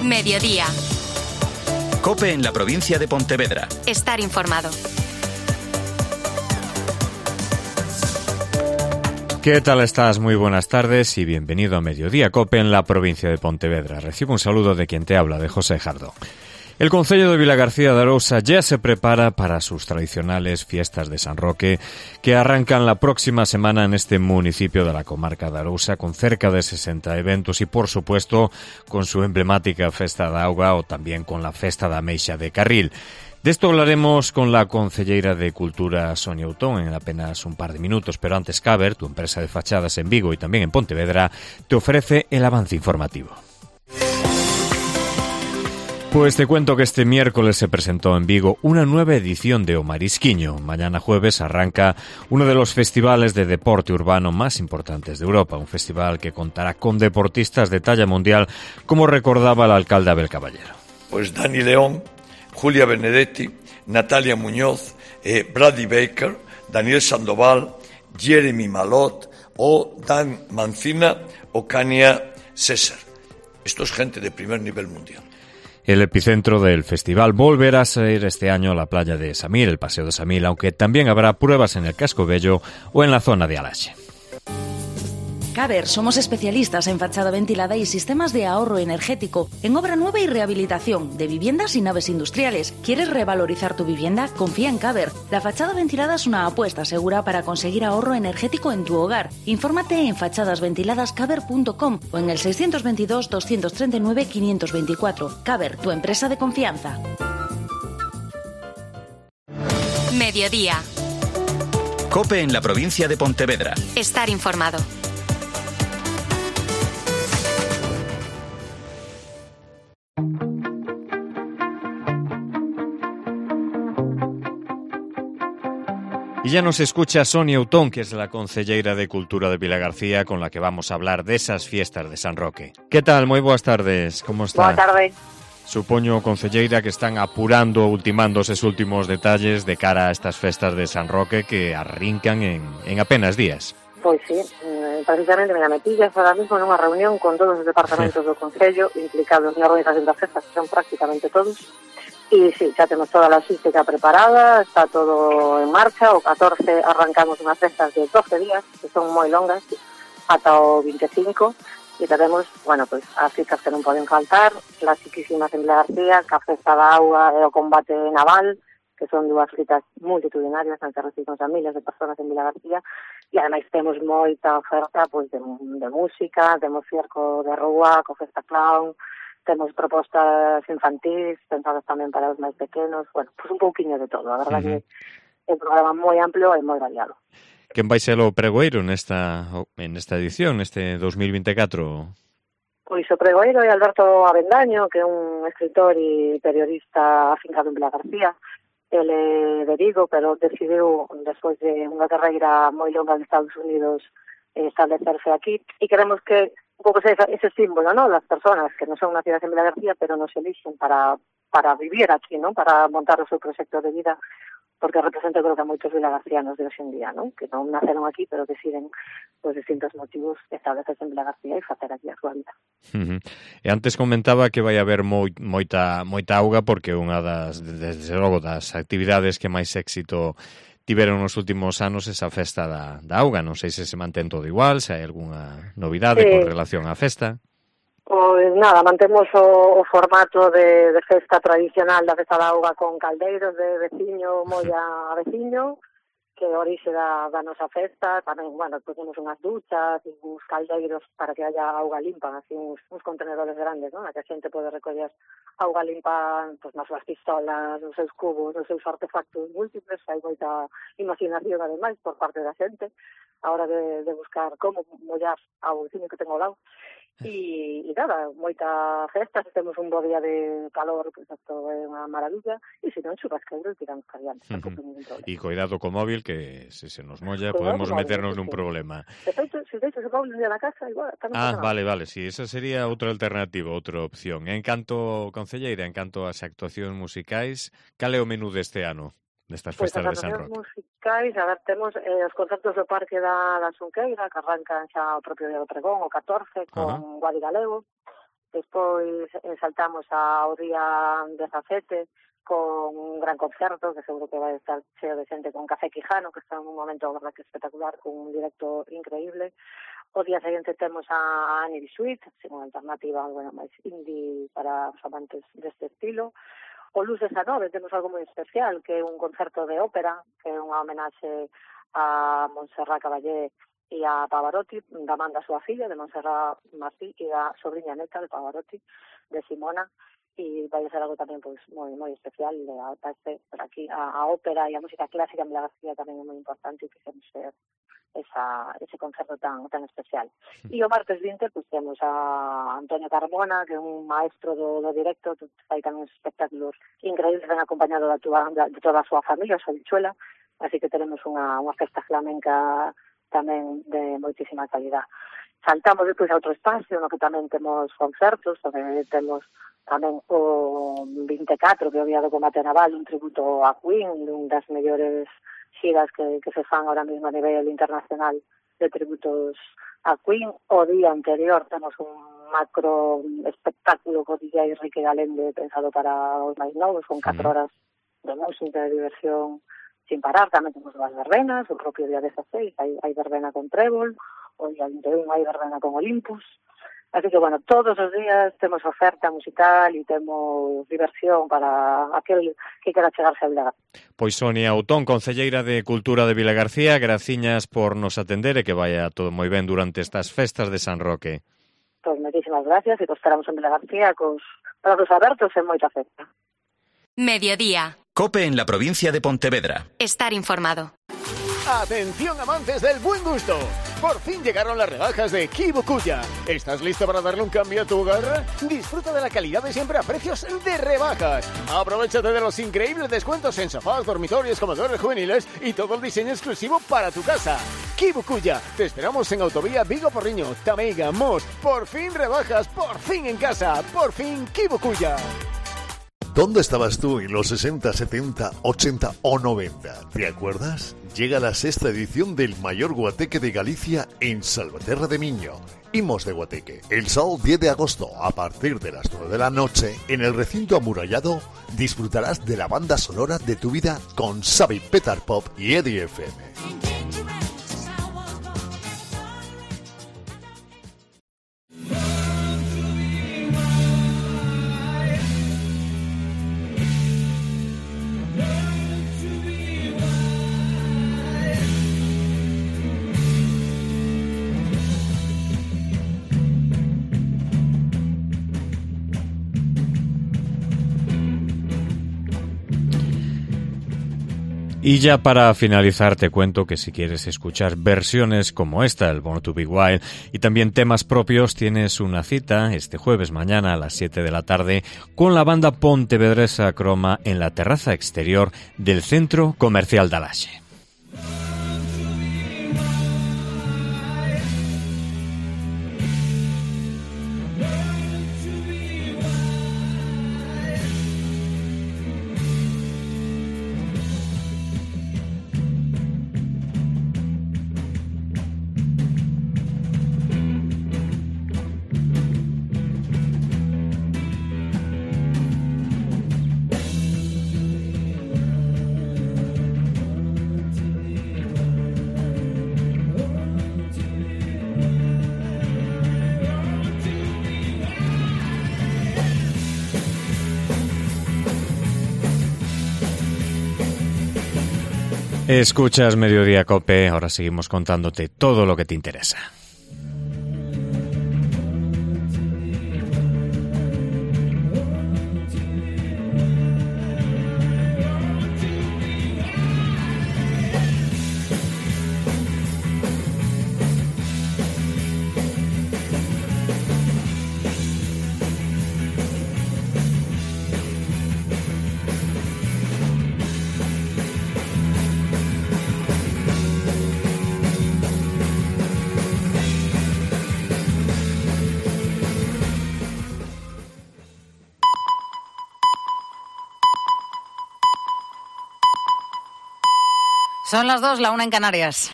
Mediodía. COPE en la provincia de Pontevedra. Estar informado. ¿Qué tal estás? Muy buenas tardes y bienvenido a Mediodía COPE en la provincia de Pontevedra. Recibo un saludo de quien te habla, de José Jardón. El concello de Vilagarcía de Arousa ya se prepara para sus tradicionales fiestas de San Roque, que arrancan la próxima semana en este municipio de la comarca de Arousa, con cerca de 60 eventos y, por supuesto, con su emblemática Festa da Auga o también con la Festa da Ameixa de Carril. De esto hablaremos con la concelleira de Cultura, Sonia Outón, en apenas un par de minutos, pero antes Caber, tu empresa de fachadas en Vigo y también en Pontevedra, te ofrece el avance informativo. Pues te cuento que este miércoles se presentó en Vigo una nueva edición de O Marisquiño. Mañana jueves arranca uno de los festivales de deporte urbano más importantes de Europa, un festival que contará con deportistas de talla mundial, como recordaba el alcalde Abel Caballero. Pues Dani León, Julia Benedetti, Natalia Muñoz, Brady Baker, Daniel Sandoval, Jeremy Malot o Dan Mancina o Kania César. Esto es gente de primer nivel mundial. El epicentro del festival volverá a ser este año la playa de Samil, el Paseo de Samil, aunque también habrá pruebas en el Casco Bello o en la zona de Alaxe. Caber, somos especialistas en fachada ventilada y sistemas de ahorro energético, en obra nueva y rehabilitación de viviendas y naves industriales. ¿Quieres revalorizar tu vivienda? Confía en Caber. La fachada ventilada es una apuesta segura para conseguir ahorro energético en tu hogar. Infórmate en fachadasventiladascaber.com o en el 622 239 524. Caber, tu empresa de confianza. Mediodía. COPE en la provincia de Pontevedra. Estar informado. Y ya nos escucha Sonia Outón, que es la concelleira de Cultura de Vilagarcía, con la que vamos a hablar de esas fiestas de San Roque. ¿Qué tal? Moi boas tardes. Como está? Boa tarde. Supoño, concelleira, que están apurando, ultimando esos últimos detalles de cara a estas festas de San Roque que arrincan en apenas días. Pois sí, precisamente me metillas ahora mismo nunha reunión con todos os departamentos do Concello implicados na organización das festas, que son prácticamente todos. E sí, xa temos toda a logística preparada, está todo en marcha. O 14 arrancamos unhas festas de 12 días, que son moi longas, ata o 25, e tenemos, bueno, pues as citas que non poden faltar, clasiquísimas en Vilagarcía, que a Festa da Auga e o combate naval, que son dúas citas multitudinarias nas que reciben a miles de personas en Vilagarcía, e ademais temos moita oferta pues, de música, temos circo de rúa, co Festa Clown, temos propostas infantís, pensadas tamén para os máis pequenos, bueno, pues un pouquiño de todo, a verdade que é un programa moi amplio e moi variado. Quen vai ser o pregoeiro nesta edición, neste 2024? Pois o pregoeiro é Alberto Avendaño, que é un escritor e periodista afincado en Vilagarcía. Ele de Vigo, pero decidiu, despois de unha carreira moi longa en Estados Unidos, establecerse aquí, e queremos que un pouco ese símbolo, ¿no? Las personas que non son nacidas en Vilagarcía, pero nos eligen para vivir aquí, ¿no? Para montar o seu proxecto de vida, porque representa, creo que a moitos vilagarcianos de hoxe en día, ¿no? Que non naceron aquí, pero deciden, por distintos motivos, establecerse en Vilagarcía e facer aquí a súa vida. E antes comentaba que vai haber moita auga, porque unha desde logo, das actividades que máis éxito tiveron nos últimos anos esa festa da auga. Non sei se mantén todo igual, se hai algunha novidade con relación á festa. Pois nada, mantemos o formato de festa tradicional da Festa da Auga con caldeiros de veciño, molla a veciño, que é orixe da nosa festa. Tamén, bueno, temos unhas duchas e uns caldeiros para que haya auga limpa, así uns contenedores grandes, non? Na que a xente pode recoller auga limpa pues, nas súas pistolas, nos seus cubos, nos seus artefactos múltiples. Hai moita imaginación, ademais, por parte da xente, a hora de buscar como mollar ao veciño que ten ao lado. E nada, moita festa, se temos un bo día de calor, pues isto é unha maravilla, e se non churrasqueiros tiramos caliantes. E cuidado co móvil, que se nos molla podemos meternos nun problema. De feito, se deixas o móvil na casa, igual... Vale, si, esa sería outra alternativa, outra opción. En canto, concelleira, en canto ás actuacións musicais, cal é o menú deste ano? Nestas festas de San Roque. Musicais, a ver, temos os concertos do Parque da Xunqueira, que arrancan xa o propio día do pregón, o 14, con Guadi Galego. Despois saltamos ao día 17 con un gran concerto que seguro que vai estar cheo de xente, con Café Quijano, que está en un momento, verdad, que espectacular, con un directo increíble. O día seguinte temos a Annie Suite, unha alternativa, bueno, máis indie para os amantes deste estilo. O lunes a 9 temos algo moi especial, que é un concerto de ópera, que é unha homenaxe a Montserrat Caballé e a Pavarotti, da man da súa filla, de Montserrat Martí, e da sobrinha neta de Pavarotti, de Simona, e vai ser algo tamén pois moi especial. Por aquí a ópera e a música clásica en Vilagarcía tamén é moi importante, e quixemos ser ese concerto tan especial. E o martes 20 pues temos a Antonio Carmona, que é un maestro do directo, fai tamén espectáculos increíbles, ben acompañado de toda a súa familia, a súa bichuela, así que teremos unha festa flamenca tamén de moitísima calidad. Saltamos depois a outro espacio, no que tamén temos concertos, onde temos tamén o 24, que é o Día do Combate Naval, un tributo a Queen, un das mellores xiras que se fan ahora mesmo a nivel internacional de tributos a Queen. O día anterior temos un macro espectáculo co DJ Enrique Galende pensado para os máis novos, con 4 horas de música e diversión sin parar. Tamén temos as verbenas, o propio día 16 hai verbena con Trébol, o día 21 hai verbena con Olympus. Así que, bueno, todos os días temos oferta musical e temos diversión para aquel que quera chegarse a Vilagarcía. Pois Sonia Outón, concelleira de Cultura de Vilagarcía, graciñas por nos atender e que vaya todo moi ben durante estas festas de San Roque. Pois moitísimas gracias e esperamos en Vilagarcía cos brazos abertos e moita festa. Mediodía. COPE en la provincia de Pontevedra. Estar informado. ¡Atención, amantes del buen gusto! Por fin llegaron las rebajas de Kibukuya. ¿Estás listo para darle un cambio a tu hogar? Disfruta de la calidad de siempre a precios de rebajas. Aprovechate de los increíbles descuentos en sofás, dormitorios, comedores juveniles y todo el diseño exclusivo para tu casa. Kibukuya. Te esperamos en Autovía Vigo Porriño, Tameiga, Mos. Por fin rebajas, por fin en casa, por fin Kibukuya. ¿Dónde estabas tú en los 60, 70, 80 o 90? ¿Te acuerdas? Llega la 6ª edición del mayor guateque de Galicia en Salvaterra de Miño. Imos de Guateque. El sábado 10 de agosto, a partir de las 9 de la noche, en el recinto amurallado, disfrutarás de la banda sonora de tu vida con Xavi Petar Pop y Eddie FM. Y ya para finalizar te cuento que si quieres escuchar versiones como esta, el Born to Be Wild, y también temas propios, tienes una cita este jueves mañana a las 7 de la tarde con la banda pontevedresa Croma en la terraza exterior del Centro Comercial de Alaxe. Escuchas Mediodía COPE, ahora seguimos contándote todo lo que te interesa. Son las 2, la 1 en Canarias.